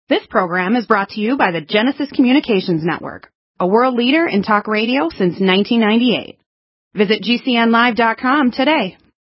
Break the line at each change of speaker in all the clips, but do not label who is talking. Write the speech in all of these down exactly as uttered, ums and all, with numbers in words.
This program is brought to you by the Genesis Communications Network, a world leader in talk radio since nineteen ninety-eight. Visit G C N live dot com today.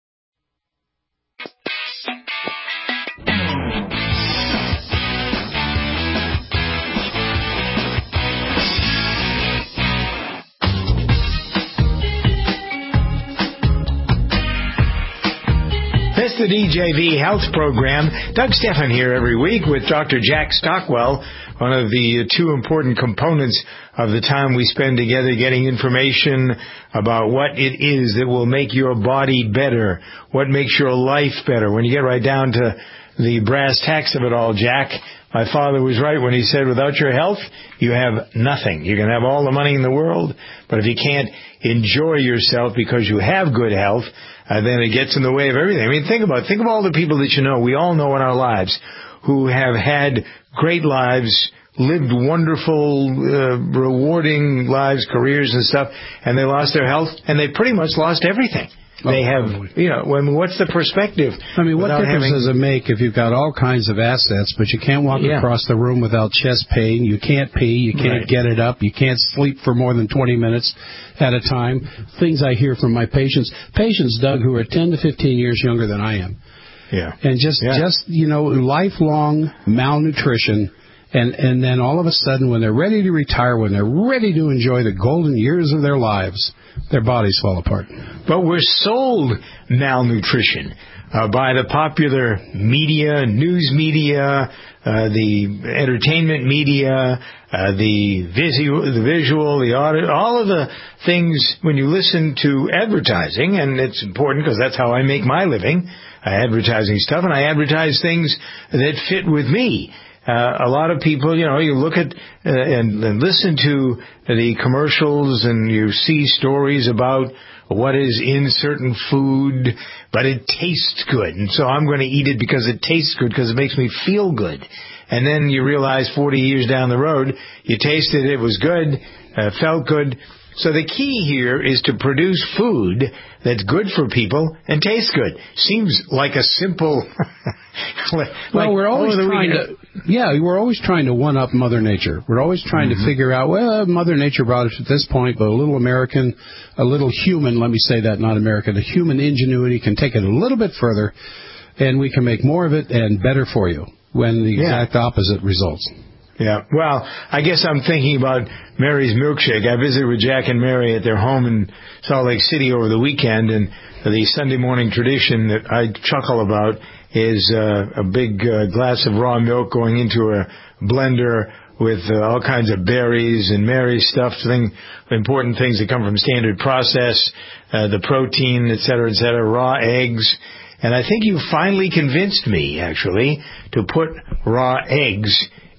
It's the D J V Health Program. Doug Stephan here every week with Doctor Jack Stockwell, one of the two important components of the time we spend together getting information about what it is that will make your body better, what makes your life better. When you get right down to the brass tacks of it all, Jack, my father was right when he said without your health, you have nothing. You can have all the money in the world, but if you can't enjoy yourself because you have good health, Uh, then it gets in the way of everything. I mean, think about it. Think of all the people that you know, we all know in our lives, who have had great lives, lived wonderful, uh, rewarding lives, careers and stuff, and they lost their health, and they pretty much lost everything.
Oh,
they have, you know, I mean, what's the perspective?
I mean, what difference
having...
does it make if you've got all kinds of assets, but you can't walk
yeah.
across the room without chest pain, you can't pee, you can't
right.
get it up, you can't sleep for more than twenty minutes at a time? Things I hear from my patients, patients, Doug, who are ten to fifteen years younger than I am.
Yeah.
And just,
yeah.
just you know, lifelong malnutrition. And and then all of a sudden, when they're ready to retire, when they're ready to enjoy the golden years of their lives, their bodies fall apart.
But we're sold malnutrition uh, by the popular media, news media, uh, the entertainment media, uh, the visual, the visual, the audio, all of the things when you listen to advertising, and it's important because that's how I make my living, uh, advertising stuff, and I advertise things that fit with me. Uh, a lot of people, you know, you look at uh, and, and listen to the commercials and you see stories about what is in certain food, but it tastes good. And so I'm going to eat it because it tastes good, because it makes me feel good. And then you realize forty years down the road, you tasted it, it was good, uh, felt good. So the key here is to produce food that's good for people and tastes good. Seems like a simple... like,
well, we're always trying to... Yeah, we're always trying to one-up Mother Nature. We're always trying mm-hmm. to figure out, well, Mother Nature brought us to this point, but a little American, a little human, let me say that, not American, a human ingenuity can take it a little bit further, and we can make more of it and better for you, when the
yeah.
exact opposite results.
Yeah, well, I guess I'm thinking about Mary's Milkshake. I visited with Jack and Mary at their home in Salt Lake City over the weekend, and the Sunday morning tradition that I chuckle about is uh, a big uh, glass of raw milk going into a blender with uh, all kinds of berries and Mary's stuff, thing, important things that come from standard process, uh, the protein, et cetera, et cetera, raw eggs. And I think you finally convinced me, actually, to put raw eggs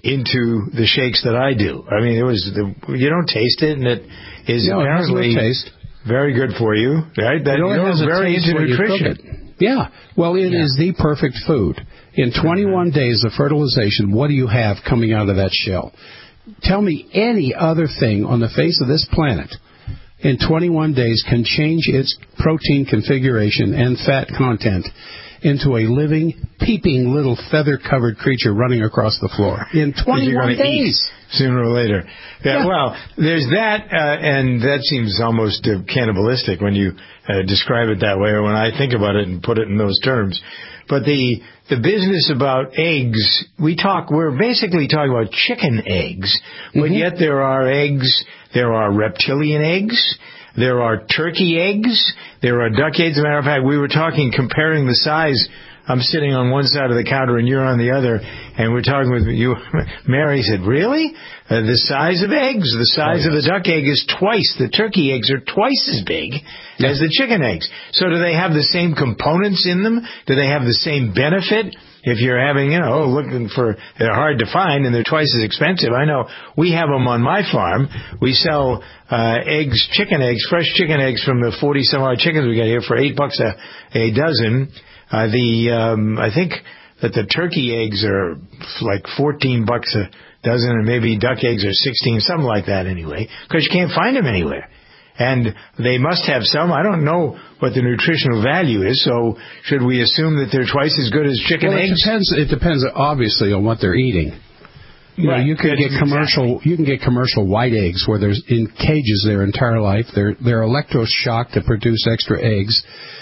into the shakes that I do. I mean, it was the, you don't taste it, and it is
no,
apparently
it taste.
very good for you. Right? That
it
you're very into nutrition.
Yeah. Well, it yeah. is the perfect food. In twenty-one mm-hmm. days of fertilization, what do you have coming out of that shell? Tell me any other thing on the face of this planet in twenty-one days can change its protein configuration and fat content into a living, peeping little feather-covered creature running across the floor in twenty-one days.
Sooner or later. Yeah, yeah. Well, there's that, uh, and that seems almost uh, cannibalistic when you uh, describe it that way, or when I think about it and put it in those terms. But the the business about eggs, we talk, we're basically talking about chicken eggs, but mm-hmm. yet there are eggs, there are reptilian eggs, there are turkey eggs, there are duck eggs. As a matter of fact, we were talking, comparing the size. I'm sitting on one side of the counter and you're on the other, and we're talking with you. Mary said, really? Uh, the size of eggs, the size oh, yes. of the duck egg is twice. The turkey eggs are twice as big yes. as the chicken eggs. So do they have the same components in them? Do they have the same benefit? If you're having, you know, looking for, they're hard to find and they're twice as expensive. I know we have them on my farm. We sell uh, eggs, chicken eggs, fresh chicken eggs from the forty some odd chickens we got here for eight bucks a, a dozen. Uh, the, um, I think that the turkey eggs are like fourteen bucks a dozen, and maybe duck eggs are sixteen, something like that anyway, because you can't find them anywhere. And they must have some. I don't know what the nutritional value is, so should we assume that they're twice as good as chicken
well,
eggs?
It depends, it depends obviously on what they're eating. You
right.
know, you can
That's
get commercial.
Exactly.
You can get commercial white eggs where there's in cages their entire life. They're they're electroshocked to produce extra eggs,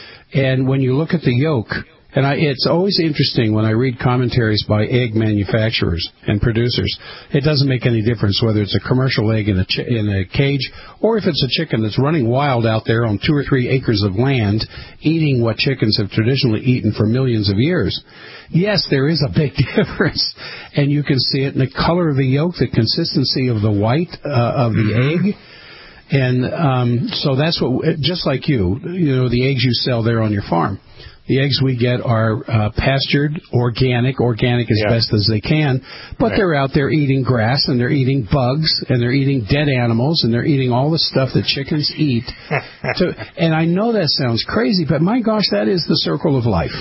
and when you look at the yolk, and I, it's always interesting when I read commentaries by egg manufacturers and producers. It doesn't make any difference whether it's a commercial egg in a ch- in a cage or if it's a chicken that's running wild out there on two or three acres of land, eating what chickens have traditionally eaten for millions of years. Yes, there is a big difference, and you can see it in the color of the yolk, the consistency of the white uh, of the mm-hmm. egg. And um, so that's what, just like you, you know, the eggs you sell there on your farm. The eggs we get are uh, pastured, organic, organic as yeah. best as they can, but right. they're out there eating grass, and they're eating bugs, and they're eating dead animals, and they're eating all the stuff that chickens eat. to, and I know that sounds crazy, but my gosh, that is the circle of life.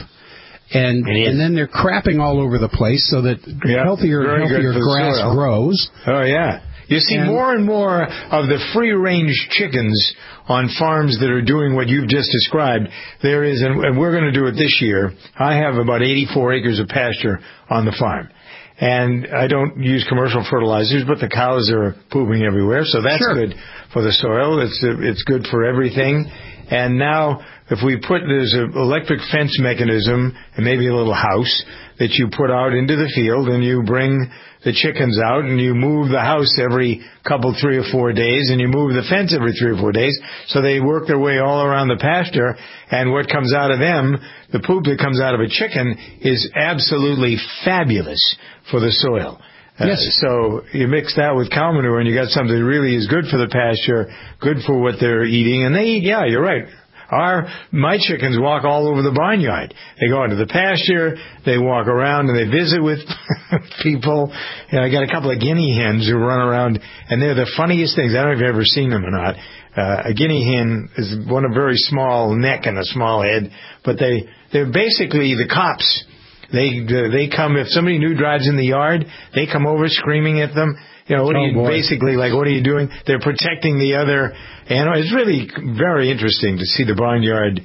And and then they're crapping all over the place so that yeah, healthier and healthier grass soil. grows.
Oh, yeah. You see and, more and more of the free-range chickens on farms that are doing what you've just described. There is, and we're going to do it this year. I have about eighty-four acres of pasture on the farm. And I don't use commercial fertilizers, but the cows are pooping everywhere, so that's sure. good for the soil. It's it's good for everything. And now, if we put, there's an electric fence mechanism and maybe a little house that you put out into the field, and you bring the chickens out, and you move the house every couple, three or four days, and you move the fence every three or four days, so they work their way all around the pasture, and what comes out of them, the poop that comes out of a chicken, is absolutely fabulous for the soil. Uh, yes. So you mix that with cow manure, and you got something that really is good for the pasture, good for what they're eating, and they eat, yeah, you're right. Our, my chickens walk all over the barnyard. They go into the pasture, they walk around, and they visit with people. You know, I got a couple of guinea hens who run around, and they're the funniest things. I don't know if you've ever seen them or not. Uh, a guinea hen is one of very small neck and a small head, but they, they're basically the cops. They, they come, if somebody new drives in the yard, they come over screaming at them. You know, what are you, oh, basically, like, what are you doing? They're protecting the other animal. It's really very interesting to see the barnyard,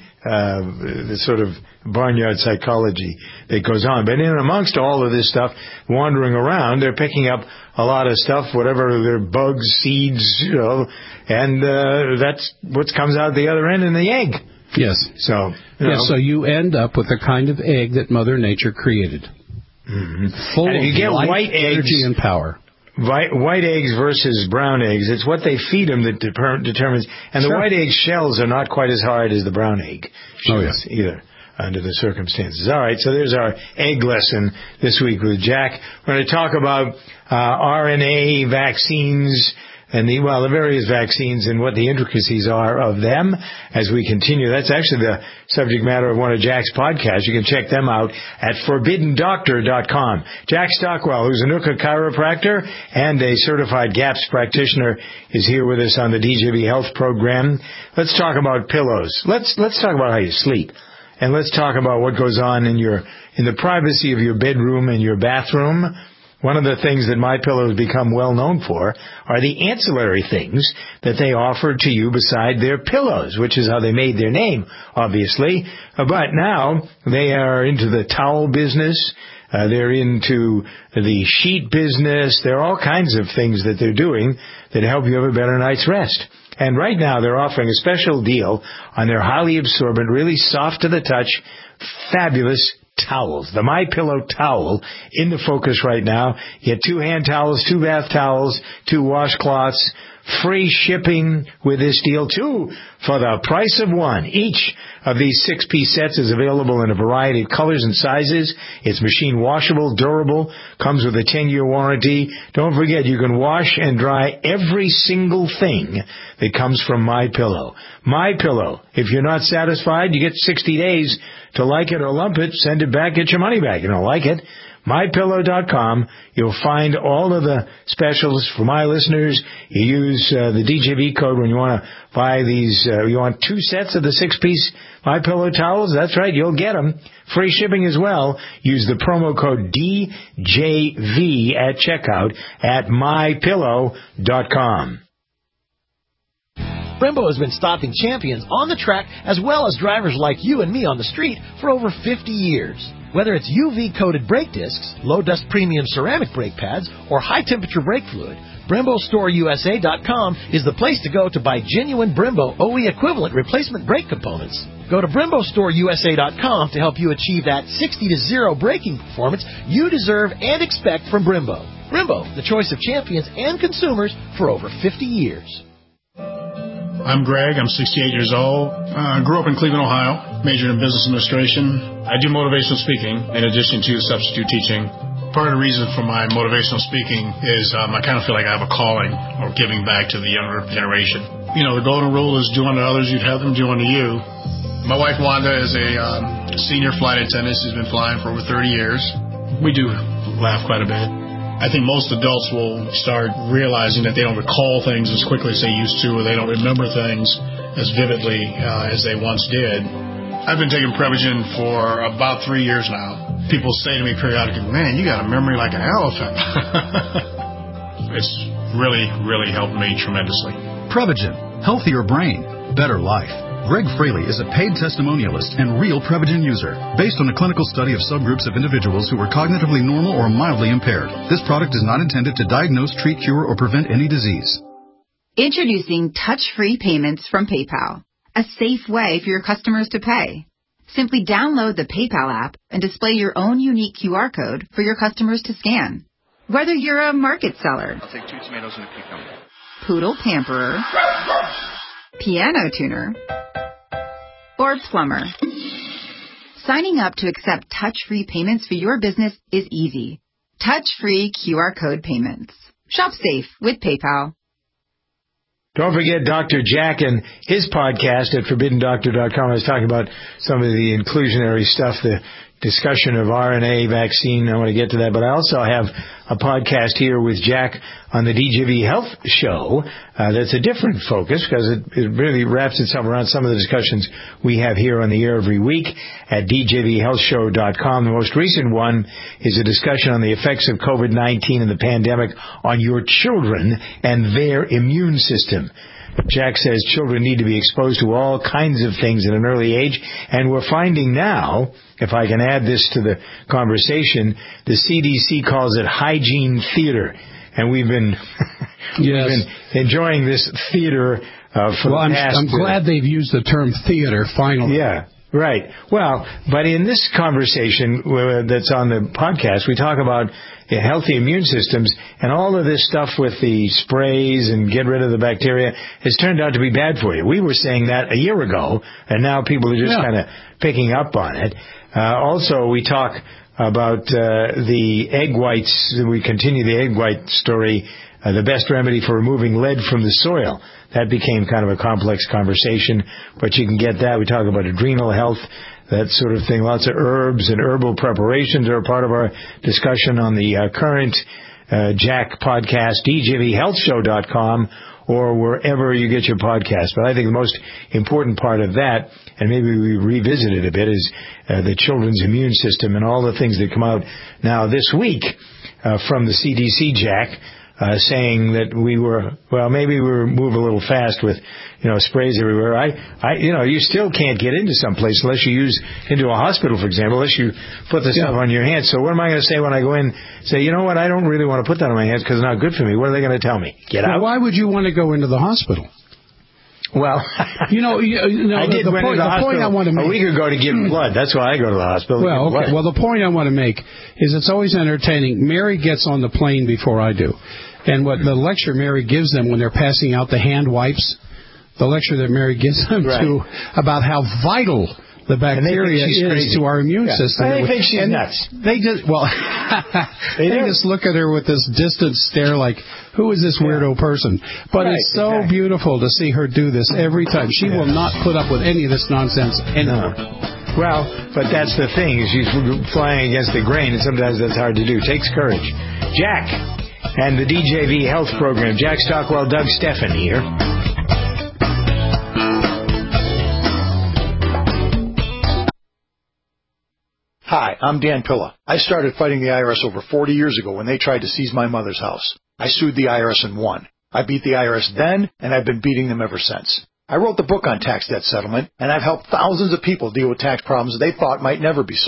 uh, the sort of barnyard psychology that goes on. But in amongst all of this stuff, wandering around, they're picking up a lot of stuff, whatever they're bugs, seeds, you know, and, uh, that's what comes out the other end in the egg.
Yes.
So, you
yes,
know.
so you end up with the kind of egg that Mother Nature created.
Mm-hmm.
Full
and if you
of
get
light,
white
energy,
eggs,
and power.
White, white eggs versus brown eggs, it's what they feed them that de- determines. And
sure.
the white egg shells are not quite as hard as the brown egg shells
oh, yes.
either, under the circumstances. All right, so there's our egg lesson this week with Jack. We're going to talk about uh, R N A vaccines and the, well, the various vaccines and what the intricacies are of them as we continue. That's actually the subject matter of one of Jack's podcasts. You can check them out at forbidden doctor dot com. Jack Stockwell, who's a Nuka chiropractor and a certified GAPS practitioner, is here with us on the D J V Health program. Let's talk about pillows. Let's, let's talk about how you sleep. And let's talk about what goes on in your, in the privacy of your bedroom and your bathroom. One of the things that MyPillow has become well known for are the ancillary things that they offer to you beside their pillows, which is how they made their name, obviously. But now they are into the towel business. Uh, they're into the sheet business. There are all kinds of things that they're doing that help you have a better night's rest. And right now they're offering a special deal on their highly absorbent, really soft to the touch, fabulous towels. The MyPillow towel in the focus right now. You get two hand towels, two bath towels, two washcloths, free shipping with this deal too for the price of one. Each of these six-piece sets is available in a variety of colors and sizes. It's machine washable, durable, comes with a ten-year warranty. Don't forget, you can wash and dry every single thing that comes from MyPillow. MyPillow. If you're not satisfied, you get sixty days to like it or lump it, send it back, get your money back. You don't like it. My Pillow dot com. You'll find all of the specials for my listeners. You use uh, the D J V code when you want to buy these. Uh, you want two sets of the six-piece MyPillow towels? That's right, you'll get them. Free shipping as well. Use the promo code D J V at checkout at My Pillow dot com.
Brembo has been stopping champions on the track as well as drivers like you and me on the street for over fifty years. Whether it's U V-coated brake discs, low-dust premium ceramic brake pads, or high-temperature brake fluid, Brembo Store U S A dot com is the place to go to buy genuine Brembo O E equivalent replacement brake components. Go to Brembo Store U S A dot com to help you achieve that sixty to zero braking performance you deserve and expect from Brembo. Brembo, the choice of champions and consumers for over fifty years.
I'm Greg. I'm sixty-eight years old. I uh, grew up in Cleveland, Ohio, majored in business administration. I do motivational speaking in addition to substitute teaching. Part of the reason for my motivational speaking is um, I kind of feel like I have a calling or giving back to the younger generation. You know, the golden rule is do unto others, you'd have them do unto you. My wife, Wanda, is a um, senior flight attendant. She's been flying for over thirty years. We do laugh quite a bit. I think most adults will start realizing that they don't recall things as quickly as they used to, or they don't remember things as vividly uh, as they once did. I've been taking Prevagen for about three years now. People say to me periodically, man, you got a memory like an elephant. It's really, really helped me tremendously.
Prevagen, healthier brain, better life. Greg Fraley is a paid testimonialist and real Prevagen user, based on a clinical study of subgroups of individuals who were cognitively normal or mildly impaired. This product is not intended to diagnose, treat, cure, or prevent any disease.
Introducing touch-free payments from PayPal, a safe way for your customers to pay. Simply download the PayPal app and display your own unique Q R code for your customers to scan. Whether you're a market seller,
I'll take two tomatoes and a cucumber,
poodle pamperer, piano tuner, or plumber, signing up to accept touch-free payments for your business is easy. Touch-free Q R code payments. Shop safe with PayPal.
Don't forget Doctor Jack and his podcast at forbidden doctor dot com. I was talking about some of the inclusionary stuff, the discussion of R N A vaccine. I want to get to that. But I also have a podcast here with Jack on the D J V Health Show. Uh, that's a different focus because it, it really wraps itself around some of the discussions we have here on the air every week at D J V health show dot com. The most recent one is a discussion on the effects of COVID nineteen and the pandemic on your children and their immune system. Jack says children need to be exposed to all kinds of things at an early age, and we're finding now, if I can add this to the conversation, the C D C calls it hygiene theater, and we've been,
yes.
we've been enjoying this theater uh, for
well,
the
I'm,
past...
I'm glad they've used the term theater, finally.
Yeah. Right. Well, but in this conversation uh, that's on the podcast, we talk about uh, healthy immune systems, and all of this stuff with the sprays and get rid of the bacteria has turned out to be bad for you. We were saying that a year ago, and now people are just yeah. kind of picking up on it. Uh, also, we talk about uh, the egg whites. We continue the egg white story, uh, the best remedy for removing lead from the soil. That became kind of a complex conversation, but you can get that. We talk about adrenal health, that sort of thing. Lots of herbs and herbal preparations are a part of our discussion on the uh, current uh, Jack podcast, D J V health show dot com, or wherever you get your podcast. But I think the most important part of that, and maybe we revisit it a bit, is uh, the children's immune system and all the things that come out now this week uh, from the C D C, Jack. Uh, saying that we were, well, maybe we were move a little fast with, you know, sprays everywhere. I, I, you know, you still can't get into some place unless you use, into a hospital, for example, unless you put the stuff yeah. on your hands. So what am I going to say when I go in, say, you know what, I don't really want to put that on my hands because it's not good for me. What are they going to tell me? Get
well,
out?
Why would you want to go into the hospital?
Well,
you know, you, you know
I did
the,
went
point,
to the,
the point I want to make
a week ago to give blood. That's why I go to the hospital.
Well, okay. Well, the point I want to make is it's always entertaining. Mary gets on the plane before I do. And what the lecture Mary gives them when they're passing out the hand wipes, the lecture that Mary gives them right. to about how vital the bacteria is crazy. To our immune
yeah.
system.
They think she's
and
nuts.
They just well, they, they just look at her with this distant stare, like, "Who is this weirdo yeah. person?" But right, it's so exactly. beautiful to see her do this every time. She yeah. will not put up with any of this nonsense anymore.
No. Well, but that's the thing: is she's flying against the grain, and sometimes that's hard to do. It takes courage. Jack and the D J V Health Program. Jack Stockwell, Doug Steffen here.
Hi, I'm Dan Pilla. I started fighting the I R S over forty years ago when they tried to seize my mother's house. I sued the I R S and won. I beat the I R S then, and I've been beating them ever since. I wrote the book on tax debt settlement, and I've helped thousands of people deal with tax problems they thought might never be solved.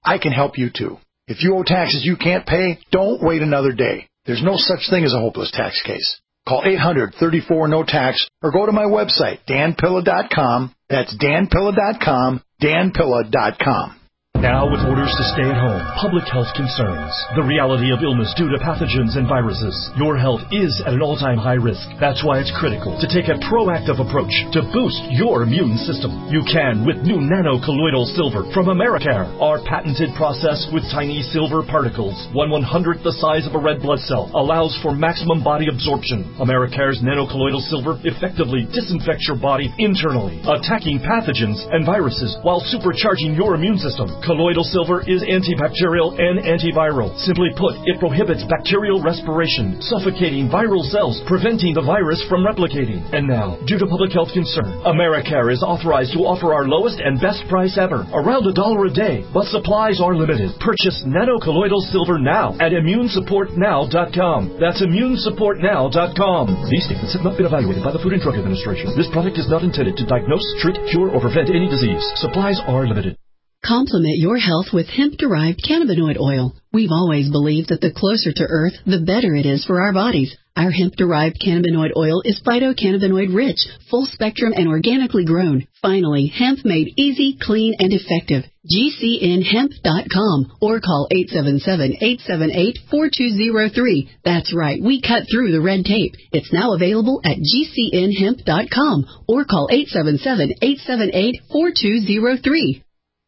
I can help you too. If you owe taxes you can't pay, don't wait another day. There's no such thing as a hopeless tax case. Call eight hundred, thirty-four, no tax or go to my website, dan pilla dot com. That's dan pilla dot com, dan pilla dot com.
Now with orders to stay at home, public health concerns, the reality of illness due to pathogens and viruses, your health is at an all-time high risk. That's why it's critical to take a proactive approach to boost your immune system. You can with new nano-colloidal silver from Americare. Our patented process with tiny silver particles, one one-hundredth the size of a red blood cell, allows for maximum body absorption. Americare's nano-colloidal silver effectively disinfects your body internally, attacking pathogens and viruses while supercharging your immune system. Colloidal silver is antibacterial and antiviral. Simply put, it prohibits bacterial respiration, suffocating viral cells, preventing the virus from replicating. And now, due to public health concern, Americare is authorized to offer our lowest and best price ever, around a dollar a day, but supplies are limited. Purchase nano-colloidal silver now at immune support now dot com. That's immune support now dot com. These statements have not been evaluated by the Food and Drug Administration. This product is not intended to diagnose, treat, cure, or prevent any disease. Supplies are limited.
Complement your health with hemp-derived cannabinoid oil. We've always believed that the closer to Earth, the better it is for our bodies. Our hemp-derived cannabinoid oil is phytocannabinoid-rich, full-spectrum, and organically grown. Finally, hemp made easy, clean, and effective. G C N hemp dot com or call eight seven seven, eight seven eight, four two zero three. That's right, we cut through the red tape. It's now available at G C N hemp dot com or call eight seven seven, eight seven eight, four two zero three.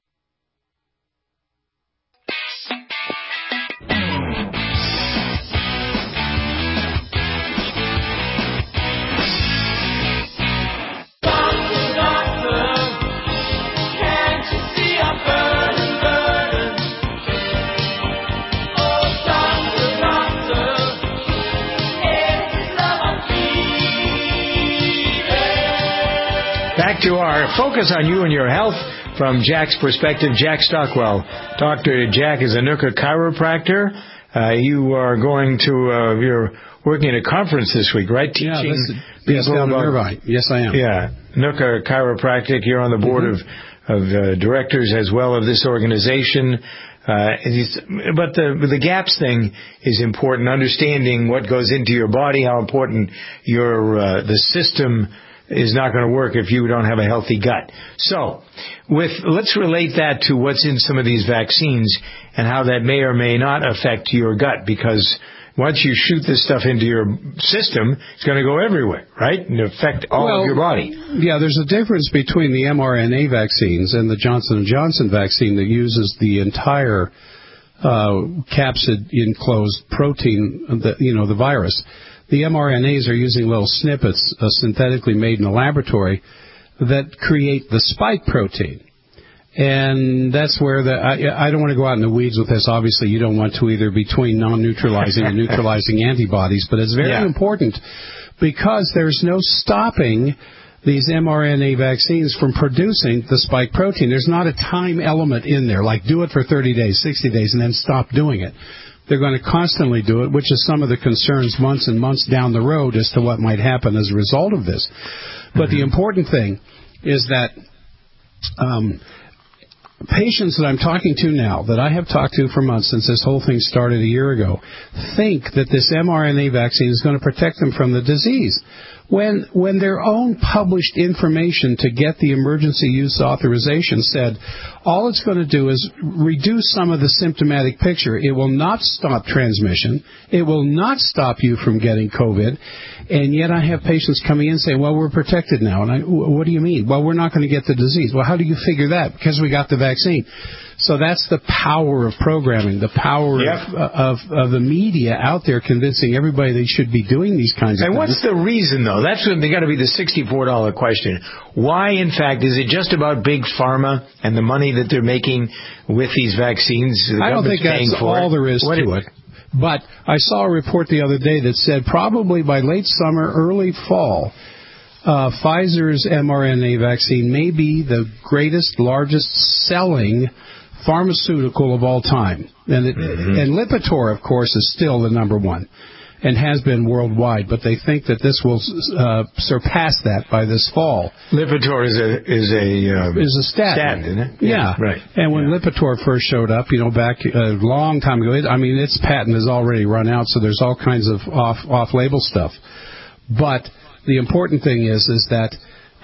Back to our focus on you and your health from Jack's perspective. Jack Stockwell. Doctor Jack is a Nooka chiropractor. Uh, you are going to, uh, you're working at a conference this week, right? Teaching
yeah, this is, yes, down in Irvine. Yes, I am.
Yeah, Nooka Chiropractic. You're on the board mm-hmm. of, of uh, directors as well of this organization. Uh, but the the gaps thing is important. Understanding what goes into your body, how important your uh, the system is not going to work if you don't have a healthy gut. So, with let's relate that to what's in some of these vaccines and how that may or may not affect your gut, because once you shoot this stuff into your system, it's going to go everywhere, right? And affect all
well,
of your body.
Yeah, there's a difference between the mRNA vaccines and the Johnson and Johnson vaccine that uses the entire uh, capsid enclosed protein, the, you know, the virus. The mRNAs are using little snippets uh, synthetically made in a laboratory that create the spike protein. And that's where the, I, I don't want to go out in the weeds with this. Obviously, you don't want to either between non-neutralizing and neutralizing antibodies, but it's very yeah. important because there's no stopping these mRNA vaccines from producing the spike protein. There's not a time element in there, like do it for thirty days, sixty days, and then stop doing it. They're going to constantly do it, which is some of the concerns months and months down the road as to what might happen as a result of this. But mm-hmm. the important thing is that um, patients that I'm talking to now, that I have talked to for months since this whole thing started a year ago, think that this mRNA vaccine is going to protect them from the disease. When when their own published information to get the emergency use authorization said all it's going to do is reduce some of the symptomatic picture. It will not stop transmission. It will not stop you from getting COVID. And yet I have patients coming in saying, well, we're protected now. And I, what do you mean? Well, we're not going to get the disease. Well, how do you figure that? Because we got the vaccine. So that's the power of programming, the power yep. of, of of the media out there convincing everybody they should be doing these kinds of
and
things.
And what's the reason, though? That's what they got to be the sixty-four dollars question. Why, in fact, is it just about big pharma and the money that they're making with these vaccines? The
I don't think that's all there is
what
to it. But I saw a report the other day that said probably by late summer, early fall, uh, Pfizer's mRNA vaccine may be the greatest, largest selling pharmaceutical of all time. And, it, mm-hmm. and Lipitor, of course, is still the number one. and has been worldwide, but they think that this will uh, surpass that by this fall.
Lipitor is a is a um,
is a statin,
statin, isn't it?
Yeah,
yeah. Right.
And when
yeah.
Lipitor first showed up, you know, back a long time ago, it, I mean, its patent has already run out, so there's all kinds of off off label stuff. But the important thing is is that.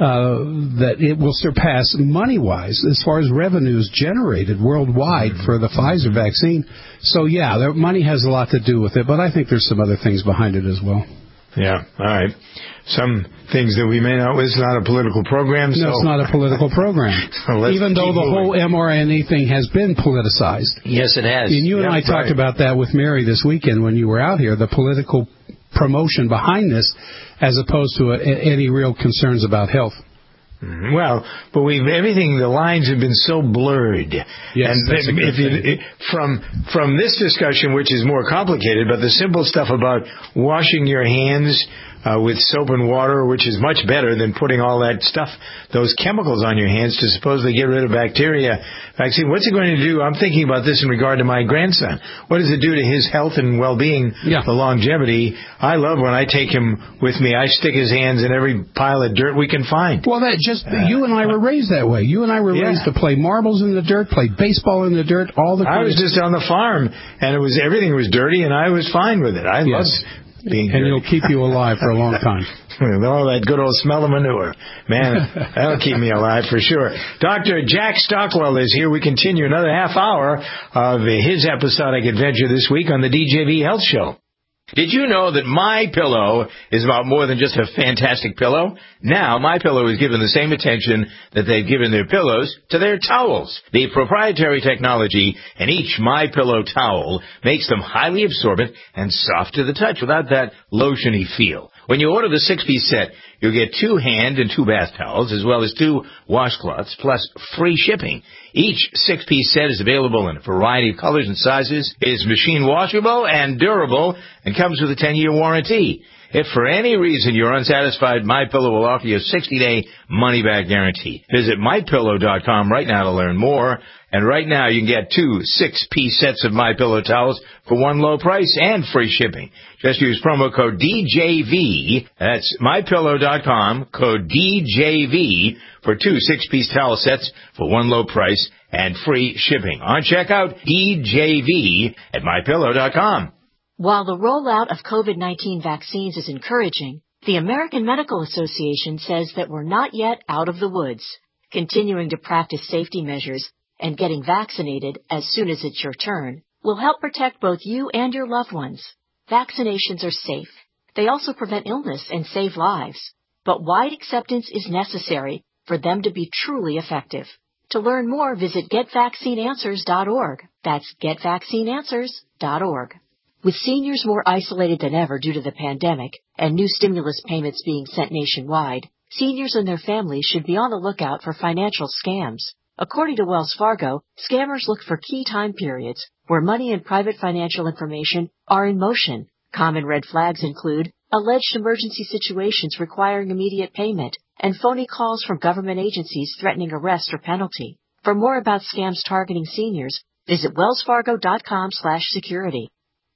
Uh, that it will surpass money-wise as far as revenues generated worldwide for the Pfizer vaccine. So, yeah, the money has a lot to do with it, but I think there's some other things behind it as well.
Yeah, all right. Some things that we may not, it's not a political program. So.
No, it's not a political program.
So
even though the moving. whole mRNA thing has been politicized.
Yes, it has.
And you and
yeah,
I talked
right.
about that with Mary this weekend when you were out here, the political promotion behind this, as opposed to a, any real concerns about health.
Mm-hmm. Well, but we've everything. The lines have been so blurred,
yes,
and
that's
if, if you, it, from from this discussion, which is more complicated, but the simple stuff about washing your hands uh, with soap and water, which is much better than putting all that stuff, those chemicals on your hands to supposedly get rid of bacteria. Vaccine. What's it going to do? I'm thinking about this in regard to my grandson. What does it do to his health and well-being,
yeah.
the longevity? I love when I take him with me. I stick his hands in every pile of dirt we can find.
Well, that just uh, you and I were raised that way. You and I were
yeah.
raised to play marbles in the dirt, play baseball in the dirt, all the.
I was just on the farm, and it was everything was dirty, and I was fine with it. I
yes.
loved being
and
dirty.
it'll keep you alive for a long time.
All that good old smell of manure. Man, that'll keep me alive for sure. Doctor Jack Stockwell is here. We continue another half hour of his episodic adventure this week on the D J V Health Show.
Did you know that MyPillow is about more than just a fantastic pillow? Now, MyPillow is given the same attention that they've given their pillows to their towels. The proprietary technology in each MyPillow towel makes them highly absorbent and soft to the touch without that lotiony feel. When you order the six-piece set, you'll get two hand and two bath towels, as well as two washcloths, plus free shipping. Each six-piece set is available in a variety of colors and sizes, is machine washable and durable, and comes with a ten-year warranty. If for any reason you're unsatisfied, MyPillow will offer you a sixty-day money-back guarantee. Visit my pillow dot com right now to learn more. And right now you can get two six-piece sets of MyPillow towels for one low price and free shipping. Just use promo code D J V. That's my pillow dot com, code D J V for two six-piece towel sets for one low price and free shipping. On checkout, D J V at my pillow dot com.
While the rollout of COVID nineteen vaccines is encouraging, the American Medical Association says that we're not yet out of the woods. Continuing to practice safety measures and getting vaccinated as soon as it's your turn will help protect both you and your loved ones. Vaccinations are safe. They also prevent illness and save lives. But wide acceptance is necessary for them to be truly effective. To learn more, visit get vaccine answers dot org. That's get vaccine answers dot org. With seniors more isolated than ever due to the pandemic and new stimulus payments being sent nationwide, seniors and their families should be on the lookout for financial scams. According to Wells Fargo, scammers look for key time periods where money and private financial information are in motion. Common red flags include alleged emergency situations requiring immediate payment and phony calls from government agencies threatening arrest or penalty. For more about scams targeting seniors, visit wells fargo dot com slash security.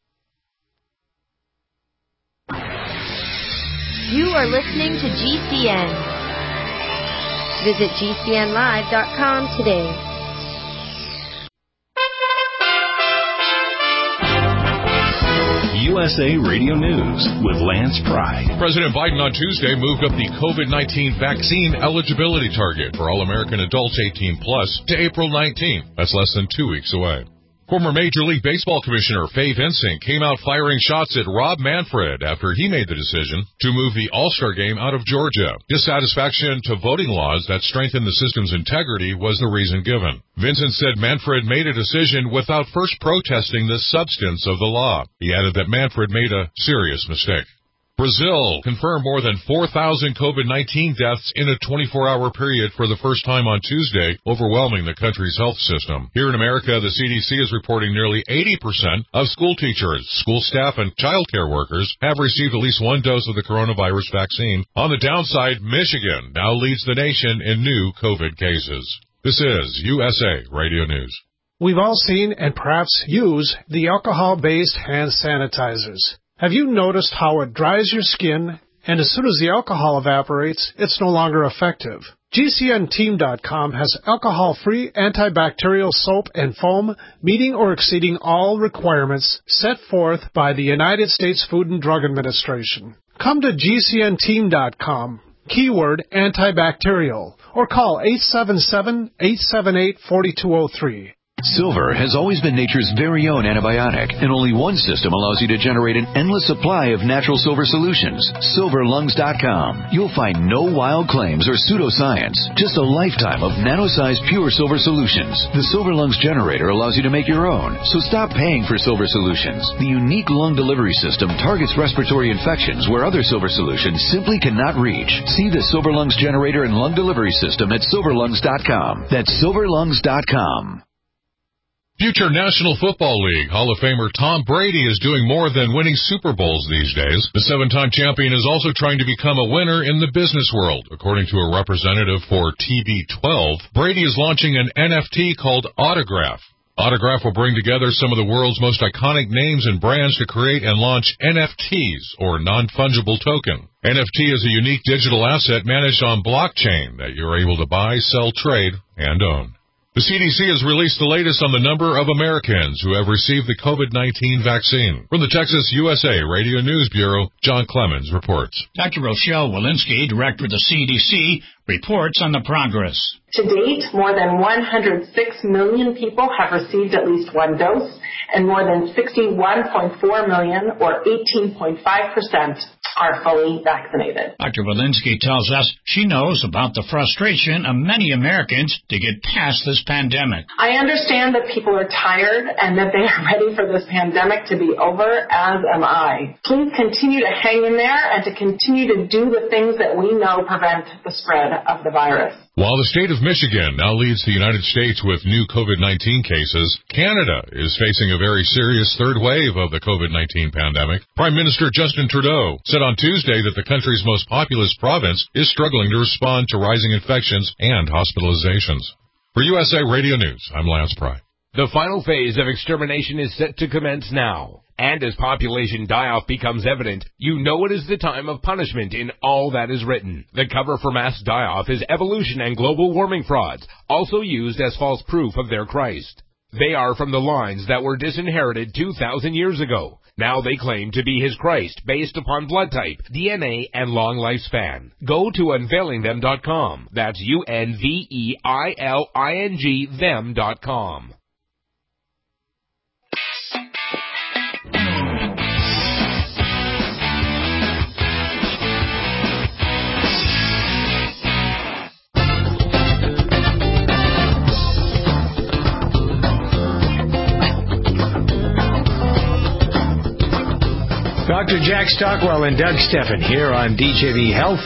You are listening to G C N. Visit G C N live dot com today.
U S A Radio News with Lance Pry.
President Biden on Tuesday moved up the COVID nineteen vaccine eligibility target for all American adults eighteen plus to April nineteenth. That's less than two weeks away. Former Major League Baseball Commissioner Fay Vincent came out firing shots at Rob Manfred after he made the decision to move the All-Star Game out of Georgia. Dissatisfaction to voting laws that strengthen the system's integrity was the reason given. Vincent said Manfred made a decision without first protesting the substance of the law. He added that Manfred made a serious mistake. Brazil confirmed more than four thousand COVID nineteen deaths in a twenty-four hour period for the first time on Tuesday, overwhelming the country's health system. Here in America, the C D C is reporting nearly eighty percent of school teachers, school staff, and child care workers have received at least one dose of the coronavirus vaccine. On the downside, Michigan now leads the nation in new COVID cases. This is U S A Radio News.
We've all seen and perhaps use the alcohol-based hand sanitizers. Have you noticed how it dries your skin, and as soon as the alcohol evaporates, it's no longer effective? G C N Team dot com has alcohol-free antibacterial soap and foam meeting or exceeding all requirements set forth by the United States Food and Drug Administration. Come to G C N Team dot com, keyword antibacterial, or call eight seven seven, eight seven eight, four two zero three.
Silver has always been nature's very own antibiotic, and only one system allows you to generate an endless supply of natural silver solutions. silver lungs dot com. You'll find no wild claims or pseudoscience, just a lifetime of nano-sized pure silver solutions. The Silver Lungs generator allows you to make your own, so stop paying for silver solutions. The unique lung delivery system targets respiratory infections where other silver solutions simply cannot reach. See the Silver Lungs generator and lung delivery system at silver lungs dot com. That's silver lungs dot com.
Future National Football League Hall of Famer Tom Brady is doing more than winning Super Bowls these days. The seven-time champion is also trying to become a winner in the business world. According to a representative for T B twelve, Brady is launching an N F T called Autograph. Autograph will bring together some of the world's most iconic names and brands to create and launch N F Ts, or non-fungible token. N F T is a unique digital asset managed on blockchain that you're able to buy, sell, trade, and own. The C D C has released the latest on the number of Americans who have received the COVID nineteen vaccine. From the Texas U S A Radio News Bureau, John Clemens reports.
Doctor Rochelle Walensky, director of the C D C, reports on the progress.
To date, more than one hundred six million people have received at least one dose, and more than sixty-one point four million, or eighteen point five percent, are fully vaccinated.
Doctor Walensky tells us she knows about the frustration of many Americans to get past this pandemic.
I understand that people are tired and that they are ready for this pandemic to be over, as am I. Please continue to hang in there and to continue to do the things that we know prevent the spread of the virus.
While the state of Michigan now leads the United States with new COVID nineteen cases, Canada is facing a very serious third wave of the COVID nineteen pandemic. Prime Minister Justin Trudeau said on Tuesday that the country's most populous province is struggling to respond to rising infections and hospitalizations. For U S A Radio News, I'm Lance Pry.
The final phase of extermination is set to commence now. And as population die-off becomes evident, you know it is the time of punishment in all that is written. The cover for mass die-off is evolution and global warming frauds, also used as false proof of their Christ. They are from the lines that were disinherited two thousand years ago. Now they claim to be his Christ based upon blood type, D N A, and long lifespan. Go to unveiling them dot com. That's U N V E I L I N G them dot com.
Doctor Jack Stockwell and Doug Steffen here on D J V Health.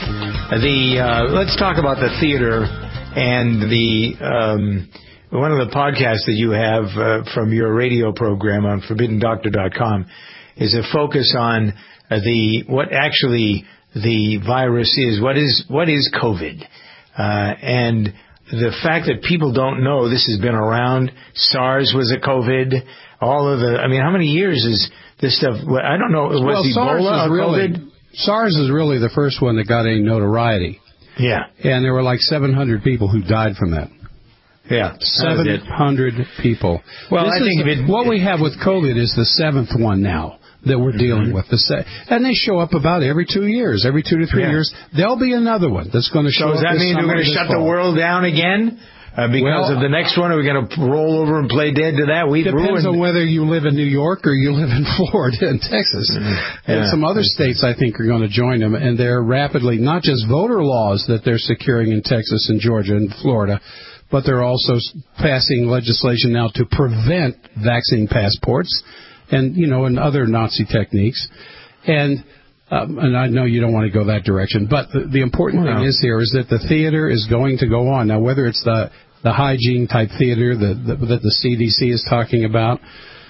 The uh, let's talk about the theater and the um, one of the podcasts that you have uh, from your radio program on forbidden doctor dot com is a focus on uh, the what actually the virus is. What is what is COVID? Uh, and the fact that people don't know this has been around. SARS was a COVID. All of the, I mean, how many years is this stuff? I don't know. Was
well, SARS
Ebola
is really,
COVID?
SARS is really the first one that got any notoriety.
Yeah.
And there were like seven hundred people who died from that.
Yeah.
seven hundred people.
Well,
this
I think
is,
it,
what we have with COVID is the seventh one now that we're dealing mm-hmm. with. The se- and they show up about every two years, every two to three yeah. years. There'll be another one that's going to show up.
So does that mean we're going to shut fall. the world down again? Uh, because well, of the next one, are we going to roll over and play dead to that? We've
depends
ruined...
on whether you live in New York or you live in Florida and Texas. Mm-hmm. And yeah. some other states, I think, are going to join them. And they're rapidly, not just voter laws that they're securing in Texas and Georgia and Florida, but they're also passing legislation now to prevent vaccine passports and, you know, and other Nazi techniques. And... Um, and I know you don't want to go that direction, but the, the important well, thing is here is that the theater is going to go on. Now, whether it's the, the hygiene type theater that the, that the C D C is talking about,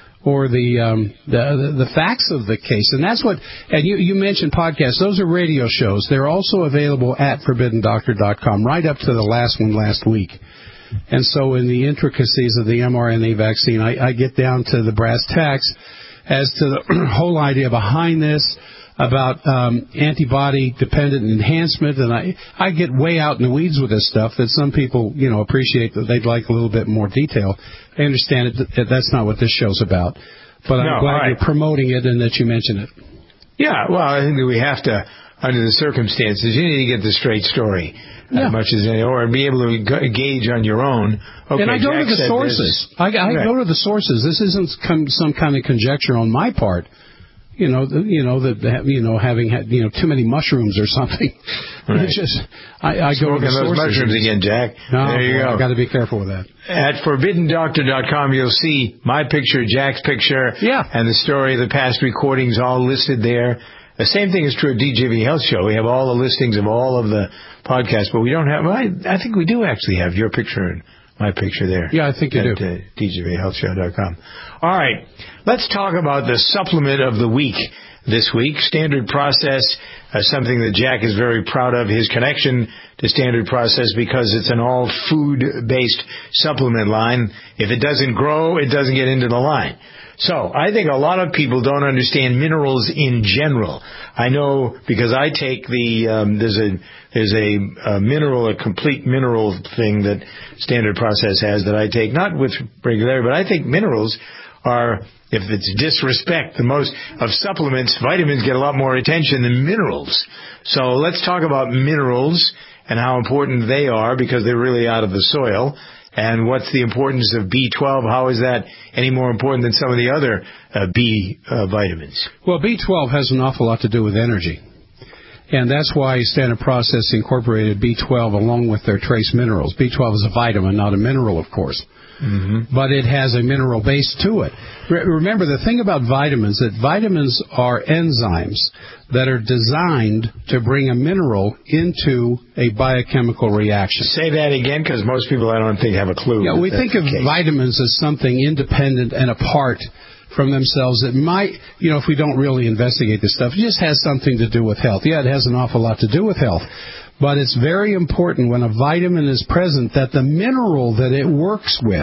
or the, um, the the the facts of the case, and that's what. And you you mentioned podcasts; those are radio shows. They're also available at forbidden doctor dot com, right up to the last one last week. And so, in the intricacies of the mRNA vaccine, I, I get down to the brass tacks. as to the whole idea behind this, about um, antibody-dependent enhancement, and I, I get way out in the weeds with this stuff that some people, you know, appreciate that they'd like a little bit more detail. I understand it, that that's not what this show's about, but I'm
no,
glad
right.
you're promoting it and that you mention it.
Yeah, well, I think that we have to, under the circumstances, you need to get the straight story
yeah.
as much as any, or be able to gauge on your own. Okay,
and I go
Jack
to the sources. I, I
right.
go to the sources. This isn't some kind of conjecture on my part. You know, the, you know that you know having had you know too many mushrooms or something.
Right.
It's just I, I go to the
those
sources.
mushrooms again, Jack.
No,
there you
boy,
go.
I got to be careful with that.
At forbidden doctor dot com, you'll see my picture, Jack's picture,
yeah.
and the story of the past recordings all listed there. The same thing is true of D J V Health Show. We have all the listings of all of the podcasts, but we don't have. Well, I, I think we do actually have your picture and my picture there.
Yeah, I think you
at,
do.
Uh, D J V health show dot com. All right, let's talk about the supplement of the week this week. Standard Process, uh, something that Jack is very proud of, his connection to Standard Process, because it's an all food-based supplement line. If it doesn't grow, it doesn't get into the line. So I think a lot of people don't understand minerals in general. I know because I take the um, there's a there's a, a mineral, a complete mineral thing that Standard Process has that I take, not with regularity, but I think minerals are, if it's disrespect, the most of supplements, vitamins get a lot more attention than minerals. So let's talk about minerals and how important they are, because they're really out of the soil. And what's the importance of B twelve? How is that any more important than some of the other uh, B uh, vitamins?
Well, B twelve has an awful lot to do with energy. And that's why Standard Process incorporated B twelve along with their trace minerals. B twelve is a vitamin, not a mineral, of course. Mm-hmm. But it has a mineral base to it. Re- remember, the thing about vitamins, that vitamins are enzymes that are designed to bring a mineral into a biochemical reaction.
Say that again, because most people, I don't think, have a clue.
Yeah, we think of vitamins as something independent and apart from themselves that might, you know, if we don't really investigate this stuff, it just has something to do with health. Yeah, it has an awful lot to do with health. But it's very important when a vitamin is present that the mineral that it works with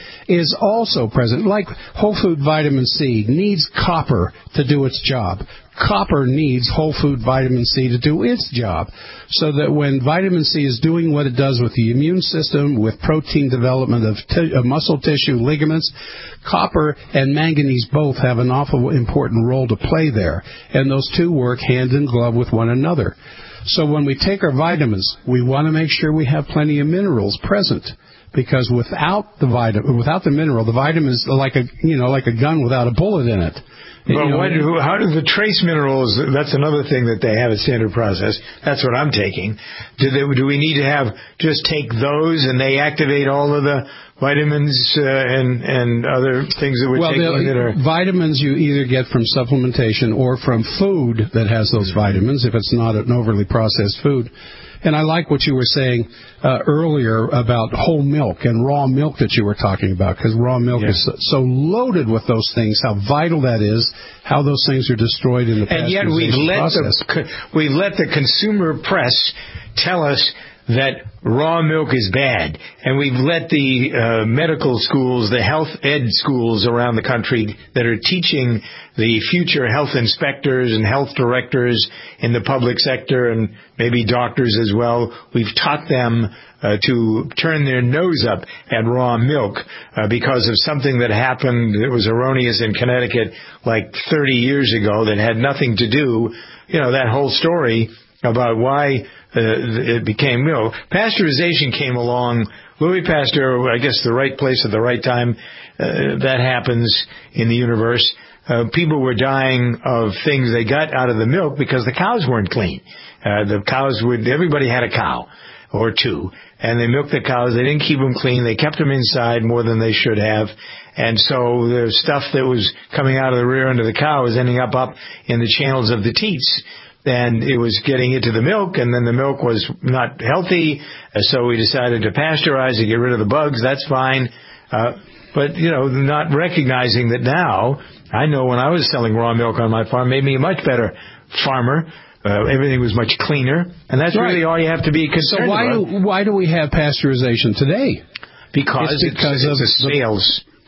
is also present. Like whole food vitamin C needs copper to do its job. Copper needs whole food vitamin C to do its job. So that when vitamin C is doing what it does with the immune system, with protein development of, t- of muscle tissue, ligaments, copper and manganese both have an awful important role to play there. And those two work hand in glove with one another. So when we take our vitamins, we want to make sure we have plenty of minerals present, because without the vitamin, without the mineral, the vitamin is like a you know like a gun without a bullet in it.
But
you know,
what, how do the trace minerals? That's another thing that they have at Standard Process. That's what I'm taking. Do they? Do we need to have just take those and they activate all of the vitamins uh, and and other things that we're
well,
taking that are
vitamins you either get from supplementation or from food that has those vitamins, if it's not an overly processed food. And I like what you were saying uh, earlier about whole milk and raw milk that you were talking about, because raw milk yeah. is so, so loaded with those things, how vital that is, how those things are destroyed in the
and yet we've let
process.
the we let the consumer press tell us that raw milk is bad, and we've let the uh, medical schools, the health ed schools around the country that are teaching the future health inspectors and health directors in the public sector, and maybe doctors as well, we've taught them uh, to turn their nose up at raw milk uh, because of something that happened that was erroneous in Connecticut like thirty years ago that had nothing to do, you know, that whole story about why uh, it became, you know, pasteurization came along. Louis Pasteur, I guess the right place at the right time, uh, that happens in the universe. Uh, people were dying of things they got out of the milk because the cows weren't clean. Uh, the cows would, everybody had a cow or two, and they milked the cows. They didn't keep them clean. They kept them inside more than they should have. And so the stuff that was coming out of the rear end of the cow was ending up up in the channels of the teats. And it was getting into the milk, and then the milk was not healthy, so we decided to pasteurize to get rid of the bugs. That's fine. Uh, but, you know, not recognizing that now, I know when I was selling raw milk on my farm, made me a much better farmer. Uh, everything was much cleaner, and that's right. Really all you have to be concerned
so why
about.
Do, why do we have pasteurization today?
Because
it's because
it's,
of
it's a sales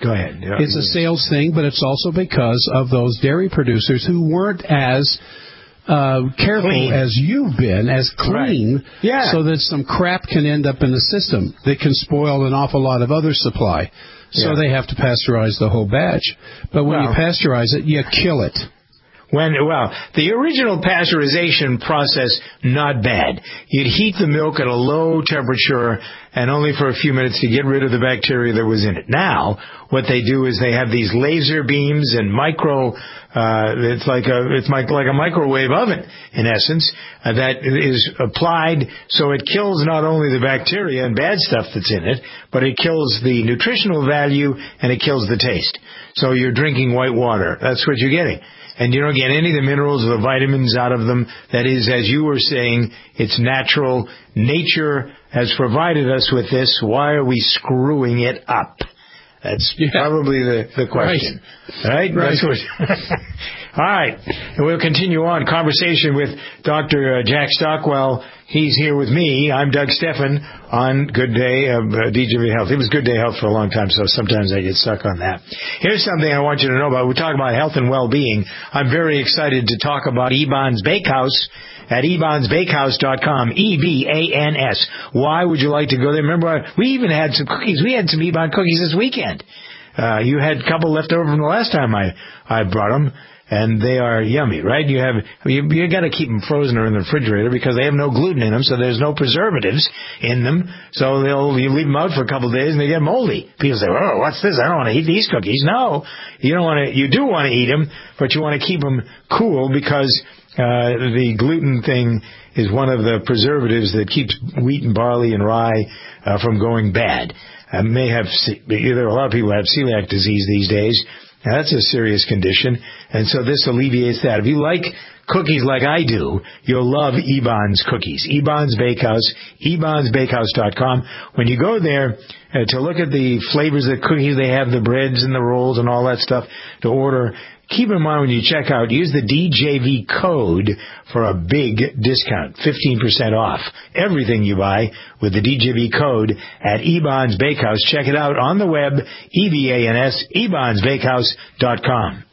Go ahead. Yeah.
It's a sales thing, but it's also because of those dairy producers who weren't as uh, careful
Clean.
as you've been, as clean,
right. yeah.
so that some crap can end up in the system that can spoil an awful lot of other supply. So
yeah.
they have to pasteurize the whole batch. But when
well,
you pasteurize it, you kill it.
When, well, the original pasteurization process, not bad. You'd heat the milk at a low temperature and only for a few minutes to get rid of the bacteria that was in it. Now, what they do is they have these laser beams and micro, uh, it's like a, it's like, like a microwave oven, in essence, uh, that is applied so it kills not only the bacteria and bad stuff that's in it, but it kills the nutritional value and it kills the taste. So you're drinking white water. That's what you're getting. And you don't get any of the minerals or the vitamins out of them. That is, as you were saying, it's natural. Nature has provided us with this. Why are we screwing it up? That's yeah. probably the, the question. Right? right?
right.
That's what, all right. And we'll continue on. Conversation with Doctor Jack Stockwell. He's here with me. I'm Doug Steffen on Good Day of uh, D J V Health. It was Good Day Health for a long time, so sometimes I get stuck on that. Here's something I want you to know about. We talk about health and well-being. I'm very excited to talk about Eban's Bakehouse at ebans bakehouse dot com. E B A N S. Why would you like to go there? Remember, we even had some cookies. We had some Eban cookies this weekend. Uh, you had a couple left over from the last time I, I brought them. And they are yummy, right? You have you, you got to keep them frozen or in the refrigerator because they have no gluten in them, so there's no preservatives in them. So they'll you leave them out for a couple of days and they get moldy. People say, "Oh, what's this? I don't want to eat these cookies." No, you don't want to. You do want to eat them, but you want to keep them cool because uh, the gluten thing is one of the preservatives that keeps wheat and barley and rye uh, from going bad. Uh, may have there are a lot of people who have celiac disease these days. Now, that's a serious condition, and so this alleviates that. If you like cookies like I do, you'll love Eban's cookies. Eban's Bakehouse, ebans bakehouse dot com. When you go there uh, to look at the flavors of the cookies, they have the breads and the rolls and all that stuff to order. Keep in mind when you check out, use the D J V code for a big discount, fifteen percent off everything you buy with the D J V code at Eban's Bakehouse. Check it out on the web, E B A N S, ebans bakehouse dot com.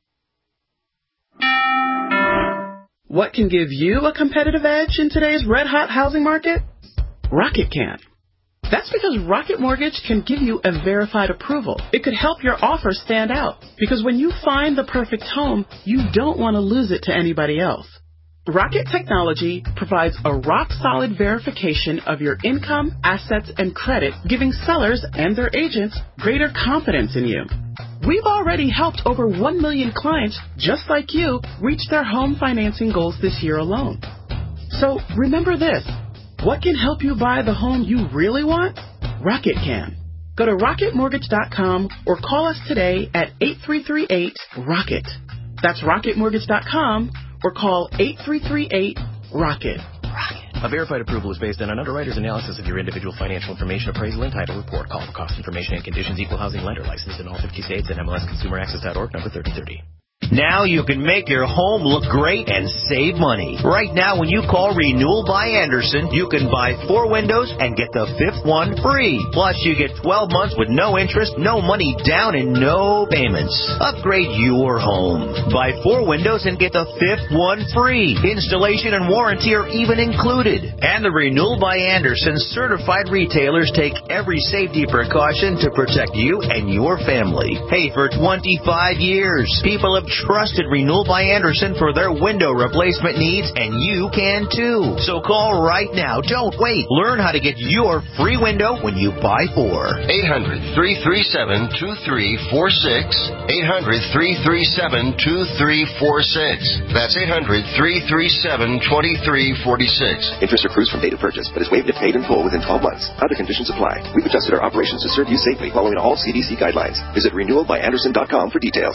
What can give you a competitive edge in today's red-hot housing market? Rocket can. That's because Rocket Mortgage can give you a verified approval. It could help your offer stand out, because when you find the perfect home, you don't want to lose it to anybody else. Rocket Technology provides a rock-solid verification of your income, assets, and credit, giving sellers and their agents greater confidence in you. We've already helped over one million clients just like you reach their home financing goals this year alone. So remember this. What can help you buy the home you really want? Rocket can. Go to rocket mortgage dot com or call us today at eight three three eight, ROCKET. That's rocket mortgage dot com or call eight three three eight, ROCKET.
A verified approval is based on an underwriter's analysis of your individual financial information, appraisal, and title report. Call for cost information and conditions. Equal housing lender licensed in all fifty states and M L S consumer access dot org, number thirty thirty.
Now you can make your home look great and save money. Right now, when you call Renewal by Andersen, you can buy four windows and get the fifth one free. Plus, you get twelve months with no interest, no money down, and no payments. Upgrade your home. Buy four windows and get the fifth one free. Installation and warranty are even included. And the Renewal by Andersen certified retailers take every safety precaution to protect you and your family. Hey, for twenty-five years, people have trusted Renewal by Andersen for their window replacement needs, and you can too. So call right now. Don't wait. Learn how to get your free window when you buy four.
eight hundred, three three seven, two three four six. eight hundred, three three seven, two three four six. That's eight hundred, three three seven, two three four six.
Interest accrues from date of purchase, but is waived if paid in full within twelve months. Other conditions apply. We've adjusted our operations to serve you safely following all C D C guidelines. Visit renewal by andersen dot com for details.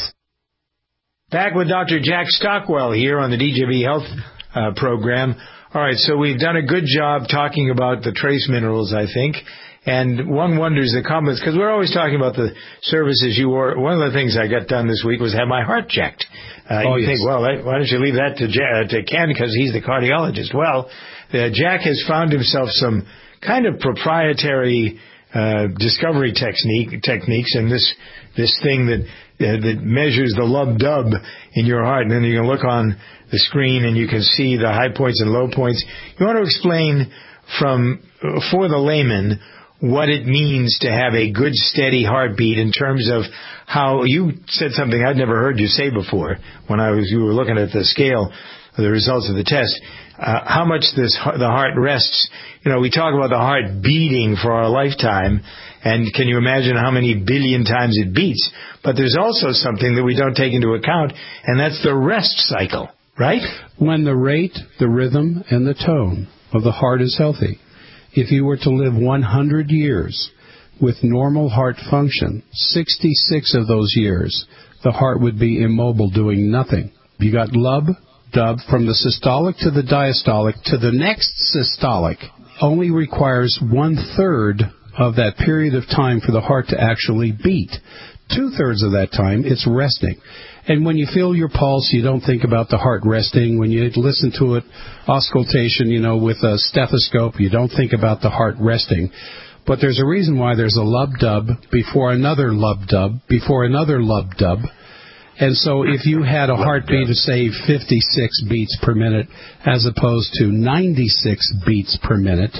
Back with Doctor Jack Stockwell here on the D J V Health uh, program. All right, so we've done a good job talking about the trace minerals, I think. And one wonders the comments, because we're always talking about the services you were. One of the things I got done this week was have my heart checked. Uh,
oh,
you
yes.
think, well, why don't you leave that to, uh, to Ken because he's the cardiologist? Well, uh, Jack has found himself some kind of proprietary uh, discovery technique techniques, and this this thing that uh, that measures the lub-dub in your heart, and then you can look on the screen and you can see the high points and low points. You want to explain from for the layman what it means to have a good, steady heartbeat in terms of how you said something I'd never heard you say before when I was you were looking at the scale of the results of the test. Uh, how much this the heart rests. You know, we talk about the heart beating for our lifetime, and can you imagine how many billion times it beats? But there's also something that we don't take into account, and that's the rest cycle, right?
When the rate, the rhythm, and the tone of the heart is healthy. If you were to live one hundred years with normal heart function, sixty-six of those years, the heart would be immobile, doing nothing. You got lub, dub, from the systolic to the diastolic to the next systolic, only requires one-third of that period of time for the heart to actually beat. Two-thirds of that time, it's resting. And when you feel your pulse, you don't think about the heart resting. When you listen to it, auscultation, you know, with a stethoscope, you don't think about the heart resting. But there's a reason why there's a lub-dub before another lub-dub, before another lub-dub. And so if you had a heartbeat of, say, fifty-six beats per minute as opposed to ninety-six beats per minute,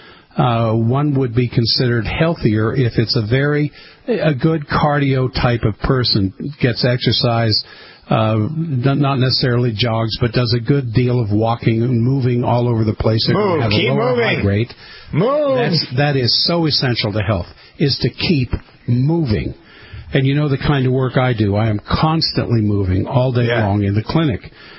uh, one would be considered healthier if it's a very, a good cardio type of person, gets exercise, uh, not necessarily jogs, but does a good deal of walking and moving all over the place. They're
Move,
have
keep
a lower
moving.
heart rate.
Move.
That's, that is so essential to health, is to keep moving. And you know the kind of work I do. I am constantly moving all day yeah. long in the clinic.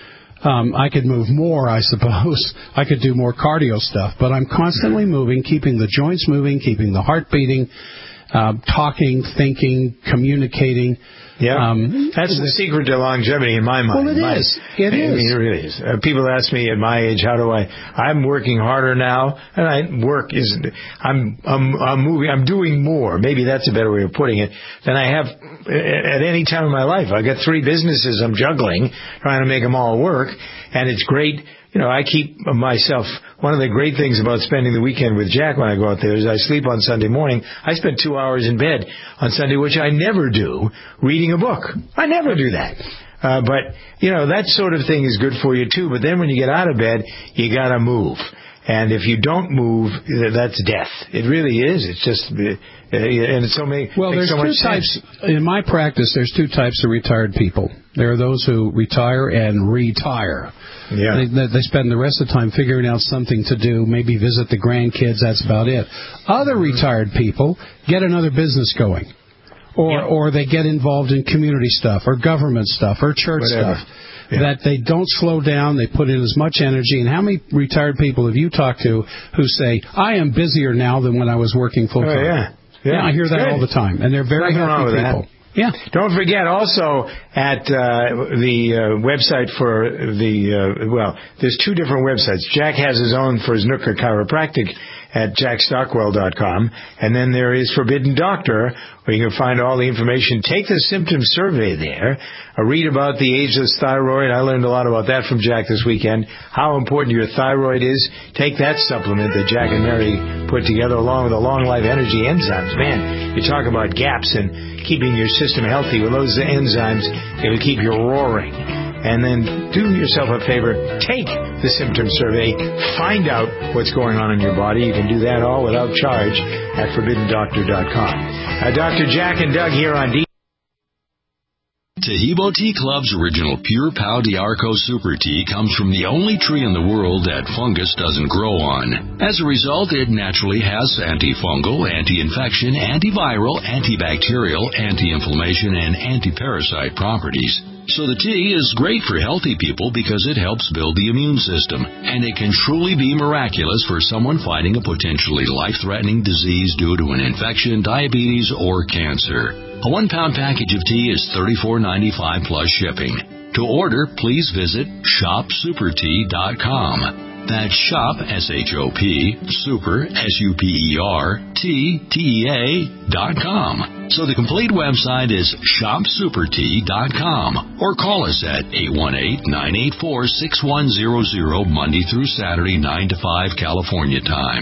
Um, I could move more, I suppose. I could do more cardio stuff, but I'm constantly moving, keeping the joints moving, keeping the heart beating, uh, talking, thinking, communicating.
Yeah,
um,
that's the secret to longevity in my mind.
Well, it
my,
is. It
I
is.
mean, it really is. Uh, people ask me at my age, how do I? I'm working harder now, and I work isn't. I'm I'm I'm moving. I'm doing more. Maybe that's a better way of putting it than I have at any time in my life. I've got three businesses I'm juggling, trying to make them all work, and it's great. You know, I keep myself, one of the great things about spending the weekend with Jack when I go out there is I sleep on Sunday morning. I spend two hours in bed on Sunday, which I never do, reading a book. I never do that. Uh, but, you know, that sort of thing is good for you, too. But then when you get out of bed, you got to move. And if you don't move, that's death. It really is. It's just, uh, and it's so many.
Well, there's
so
two
much
types.
Sense.
In my practice, there's two types of retired people. There are those who retire and retire.
Yeah.
They, they spend the rest of the time figuring out something to do, maybe visit the grandkids, that's about it. Other retired people get another business going. Or, yeah. or they get involved in community stuff, or government stuff, or church
Whatever.
stuff. Yeah. That they don't slow down, they put in as much energy. And how many retired people have you talked to who say, I am busier now than when I was working full time?
Oh, yeah. Yeah,
yeah, I hear that
Good.
all the time. And they're very
Nothing
happy people.
That.
Yeah.
Don't forget also at uh, the uh, website for the, uh, well, there's two different websites. Jack has his own for his Nooker Chiropractic at jack stockwell dot com. And then there is Forbidden Doctor, where you can find all the information. Take the symptom survey there. Uh, read about the ageless thyroid. I learned a lot about that from Jack this weekend. How important your thyroid is. Take that supplement that Jack and Mary put together along with the Long Life Energy enzymes. Man, you talk about gaps in keeping your system healthy. With those enzymes, it will keep you roaring. And then do yourself a favor, take the symptom survey, find out what's going on in your body. You can do that all without charge at forbidden doctor dot com. Uh, Doctor Jack and Doug here on D.
Tahibo Tea Club's original Pure Pau D'Arco Super Tea comes from the only tree in the world that fungus doesn't grow on. As a result, it naturally has antifungal, anti-infection, antiviral, antibacterial, anti-inflammation, and anti-parasite properties. So the tea is great for healthy people because it helps build the immune system, and it can truly be miraculous for someone fighting a potentially life-threatening disease due to an infection, diabetes, or cancer. A one-pound package of tea is thirty-four ninety-five plus shipping. To order, please visit shop super tea dot com. That's shop, S H O P, super, S U P E R, T, T E A, dot com. So the complete website is shop super tea dot com. Or call us at eight one eight, nine eight four, six one zero zero Monday through Saturday, nine to five California time.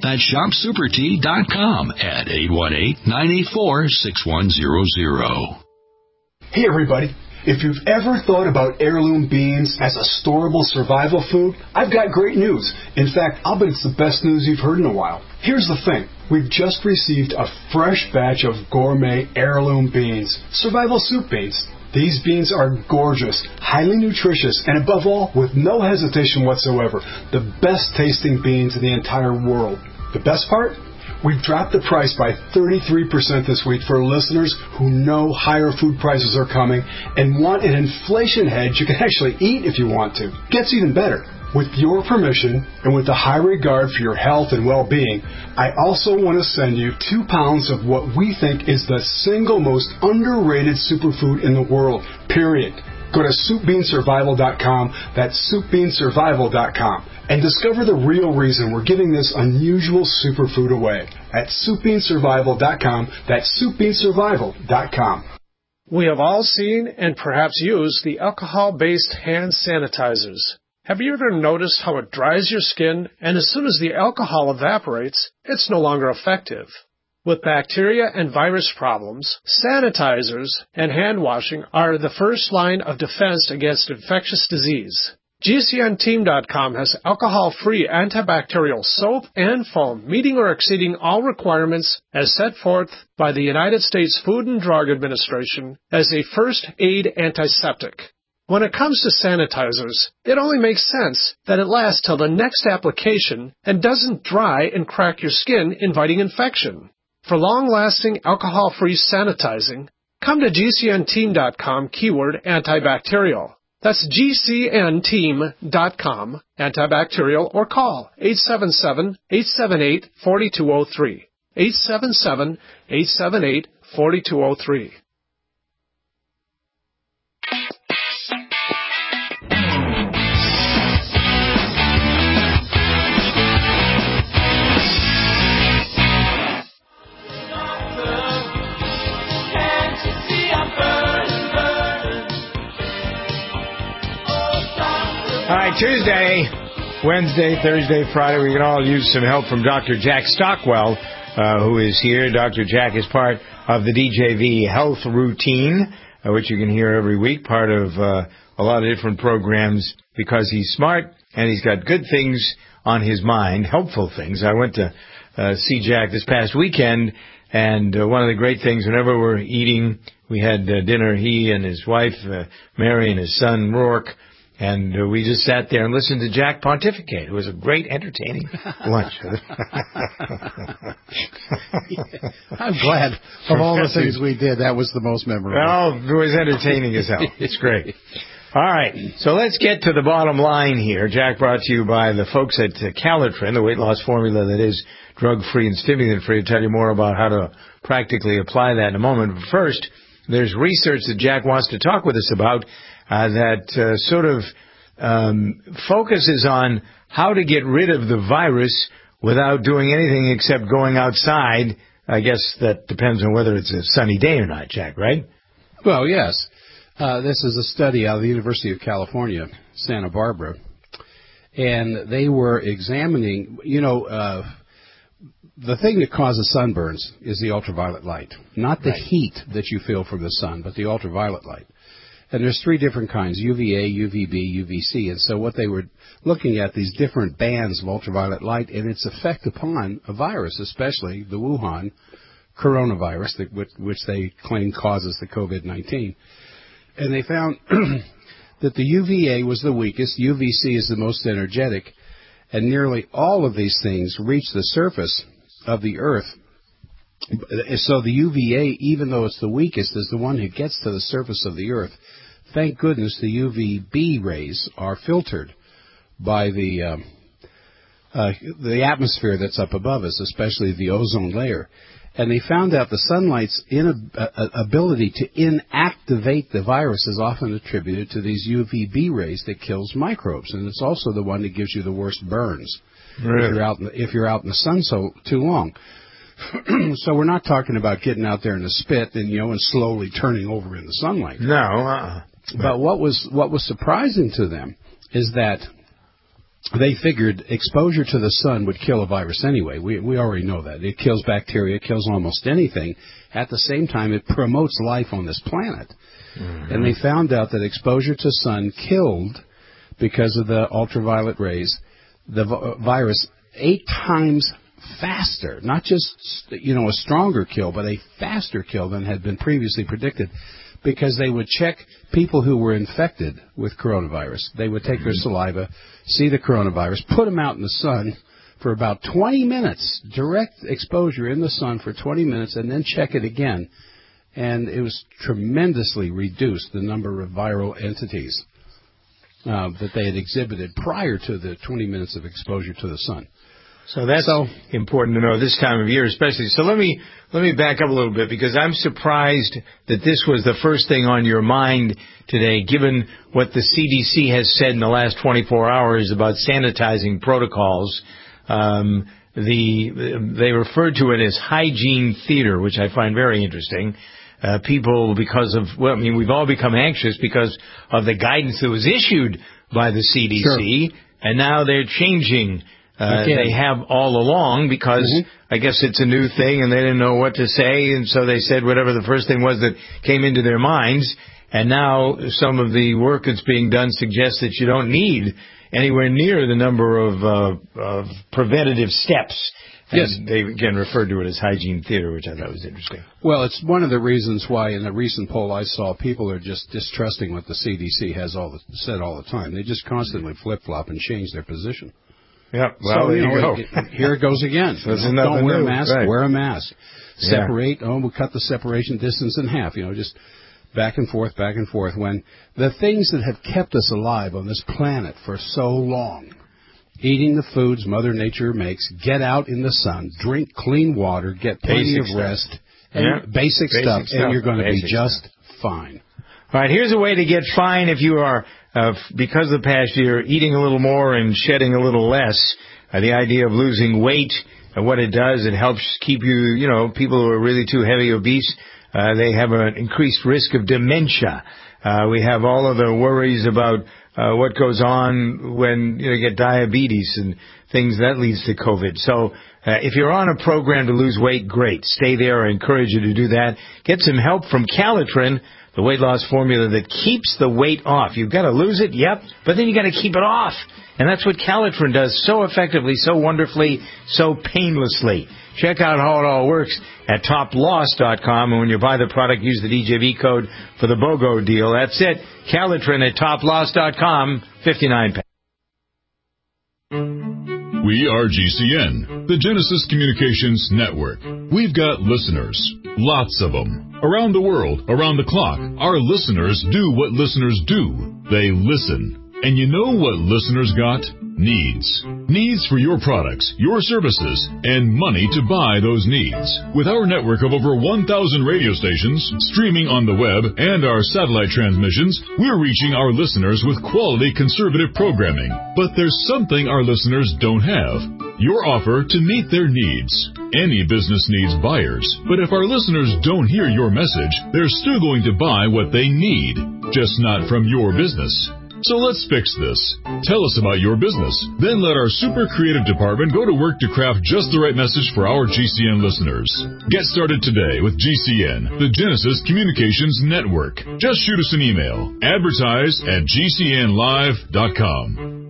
That's shop super tea dot com at eight one eight, nine eight four, six one zero zero.
Hey, everybody. If you've ever thought about heirloom beans as a storable survival food, I've got great news. In fact, I'll bet it's the best news you've heard in a while. Here's the thing. We've just received a fresh batch of gourmet heirloom beans, survival soup beans. These beans are gorgeous, highly nutritious, and above all, with no hesitation whatsoever, the best tasting beans in the entire world. The best part? We've dropped the price by thirty-three percent this week for listeners who know higher food prices are coming and want an inflation hedge you can actually eat if you want to. Gets even better. With your permission and with a high regard for your health and well-being, I also want to send you two pounds of what we think is the single most underrated superfood in the world, period. Go to soup bean survival dot com, that's soup bean survival dot com, and discover the real reason we're giving this unusual superfood away at soup bean survival dot com, that's soup bean survival dot com.
We have all seen and perhaps used the alcohol-based hand sanitizers. Have you ever noticed how it dries your skin, and as soon as the alcohol evaporates, it's no longer effective? With bacteria and virus problems, sanitizers and hand washing are the first line of defense against infectious disease. G C N team dot com has alcohol-free antibacterial soap and foam meeting or exceeding all requirements as set forth by the United States Food and Drug Administration as a first aid antiseptic. When it comes to sanitizers, it only makes sense that it lasts till the next application and doesn't dry and crack your skin, inviting infection. For long-lasting alcohol-free sanitizing, come to G C N team dot com keyword antibacterial. That's G C N team dot com antibacterial, or call eight seven seven, eight seven eight, four two zero three. eight seven seven, eight seven eight, four two zero three.
All right, Tuesday, Wednesday, Thursday, Friday, we can all use some help from Doctor Jack Stockwell, uh, who is here. Doctor Jack is part of the D J V Health Routine, uh, which you can hear every week, part of uh, a lot of different programs, because he's smart and he's got good things on his mind, helpful things. I went to uh, see Jack this past weekend, and uh, one of the great things, whenever we're eating, we had uh, dinner, he and his wife, uh, Mary, and his son, Rourke, and uh, we just sat there and listened to Jack pontificate. It was a great, entertaining lunch.
I'm glad of all the things we did, that was the most memorable.
Well, it was entertaining as hell. It's great. All right, so let's get to the bottom line here. Jack, brought to you by the folks at uh, Calitrin, the weight loss formula that is drug-free and stimulant-free. I'll tell you more about how to practically apply that in a moment. But first, there's research that Jack wants to talk with us about uh, that uh, sort of um, focuses on how to get rid of the virus without doing anything except going outside. I guess that depends on whether it's a sunny day or not, Jack, right?
Well, yes. Uh, this is a study out of the University of California, Santa Barbara, and they were examining, you know, uh, the thing that causes sunburns is the ultraviolet light, not the right. heat that you feel from the sun, but the ultraviolet light. And there's three different kinds, U V A, U V B, U V C. And so what they were looking at, these different bands of ultraviolet light and its effect upon a virus, especially the Wuhan coronavirus, that, which, which they claim causes the COVID nineteen. And they found that the U V A was the weakest, U V C is the most energetic, and nearly all of these things reach the surface of the Earth. So the U V A, even though it's the weakest, is the one who gets to the surface of the Earth. Thank goodness the U V B rays are filtered by the um, uh, the atmosphere that's up above us, especially the ozone layer. And they found out the sunlight's in, uh, ability to inactivate the virus is often attributed to these U V B rays that kills microbes, and it's also the one that gives you the worst burns really? if you're out in the, if you're out in the sun so too long. So we're not talking about getting out there in the spit and you know and slowly turning over in the sunlight.
No. Uh-uh.
But what was what was surprising to them is that they figured exposure to the sun would kill a virus anyway. We we already know that. It kills bacteria, it kills almost anything. At the same time, it promotes life on this planet. Mm-hmm. And they found out that exposure to sun killed, because of the ultraviolet rays, the v- virus eight times faster. Not just, you know, a stronger kill, but a faster kill than had been previously predicted. Because they would check people who were infected with coronavirus. They would take their saliva, see the coronavirus, put them out in the sun for about twenty minutes, direct exposure in the sun for twenty minutes, and then check it again. And it was tremendously reduced, the number of viral entities uh, that they had exhibited prior to the twenty minutes of exposure to the sun.
So that's so important to know this time of year especially. So let me let me back up a little bit, because I'm surprised that this was the first thing on your mind today, given what the C D C has said in the last twenty-four hours about sanitizing protocols. Um, the they referred to it as hygiene theater, which I find very interesting. Uh, people, because of, well, I mean, we've all become anxious because of the guidance that was issued by the C D C, sure. And now they're changing. Uh, okay. They have all along, because mm-hmm. I guess it's a new thing and they didn't know what to say, and so they said whatever the first thing was that came into their minds. And now some of the work that's being done suggests that you don't need anywhere near the number of, uh, of preventative steps. Yes. And they, again, referred to it as hygiene theater, which I thought was interesting.
Well, it's one of the reasons why in a recent poll I saw people are just distrusting what the C D C has all the, said all the time. They just constantly flip-flop and change their position.
Yeah, well,
so,
there
you,
you
know,
go.
It, it, here it goes again.
So
you know, don't wear
new.
a mask,
right.
wear a mask. Separate,
yeah.
oh, we'll cut the separation distance in half, you know, just back and forth, back and forth. When the things that have kept us alive on this planet for so long, eating the foods Mother Nature makes, get out in the sun, drink clean water, get plenty
basic
of
stuff.
rest, and
yeah.
basic, basic stuff, stuff, and you're going to be just
stuff.
fine.
All right, here's a way to get fine if you are, uh, because of the past year, eating a little more and shedding a little less. Uh, the idea of losing weight, uh, what it does, it helps keep you, you know, people who are really too heavy, obese, uh, they have an increased risk of dementia. Uh, we have all of the worries about uh, what goes on when you know, you get diabetes and things that leads to COVID. So uh, if you're on a program to lose weight, great. Stay there. I encourage you to do that. Get some help from Calitrin, the weight loss formula that keeps the weight off. You've got to lose it, yep, but then you've got to keep it off. And that's what Calitrin does so effectively, so wonderfully, so painlessly. Check out how it all works at top loss dot com. And when you buy the product, use the D J V code for the BOGO deal. That's it. Calitrin at top loss dot com, fifty-nine pounds.
We are G C N, the Genesis Communications Network. We've got listeners, lots of them. Around the world, around the clock, our listeners do what listeners do. They listen. And you know what listeners got? Needs. Needs for your products, your services, and money to buy those needs. With our network of over one thousand radio stations, streaming on the web, and our satellite transmissions, we're reaching our listeners with quality conservative programming. But there's something our listeners don't have. Your offer to meet their needs. Any business needs buyers, but if our listeners don't hear your message, they're still going to buy what they need, just not from your business. So let's fix this. Tell us about your business. Then let our super creative department go to work to craft just the right message for our G C N listeners. Get started today with G C N, the Genesis Communications Network. Just shoot us an email. Advertise at G C N live dot com.